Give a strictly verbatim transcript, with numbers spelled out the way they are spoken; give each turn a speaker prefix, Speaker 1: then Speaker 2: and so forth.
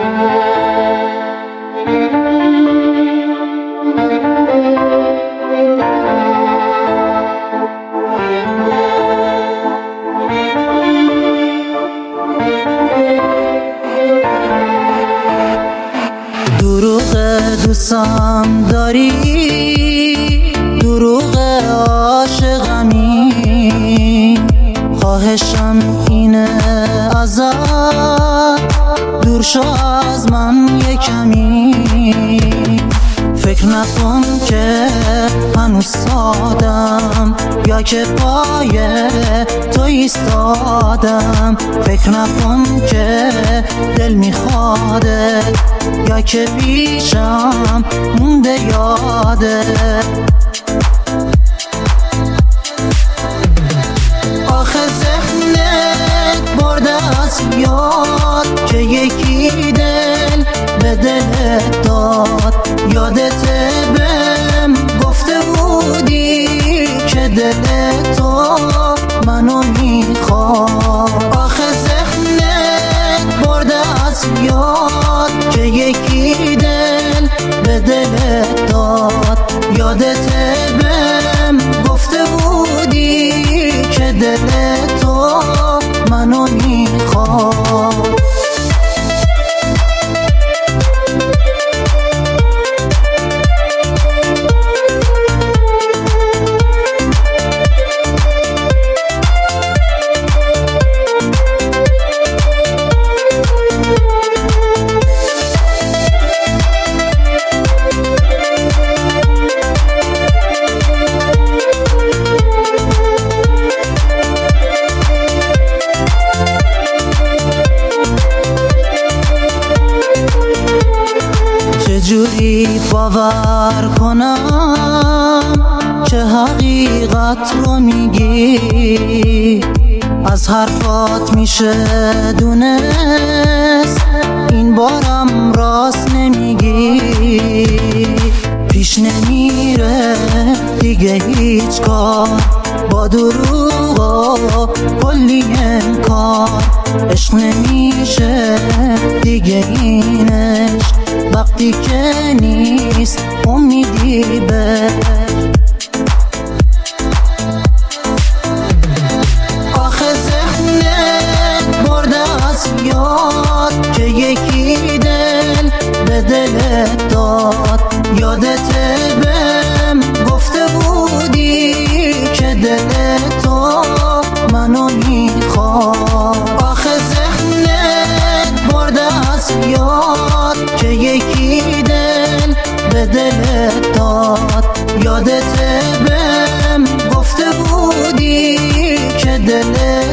Speaker 1: دروغ دوستم داری، دروغ عاشقمی، خواهشم اینه ازت دور شو از من یکمی. فکر نکن که هنوز سادم یا که پای تو ایستادم. فکر نکن که دل میخواده یا که پیشم مونده یاده. آخه ذهنت برده از یاد که یکی دل به دلت داد. یادت بهم گفته بودی که دل تو منو میخواد. آخه ذهنت برده از یاد که یکی دل به دلت داد. یادت بهم گفته بودی که دل تو منو میخواد. چجوری باور کنم که حقیقت رو میگی؟ از حرفات میشه دونست این بارم راست نمیگی. پیش نمیره دیگه هیچ کار با دروغ و کلی انکار. عشق نمیشه دیگه این عشق وقتی که نیست امیدی به. آخه ذهنت برده از یاد که یکی دل به دلت داد. یادت بهم گفته بودی که دل تو منو میخواد. آخه ذهنت برده از یاد که یکی دل به دلت داد. یادت بهم گفته بودی که دل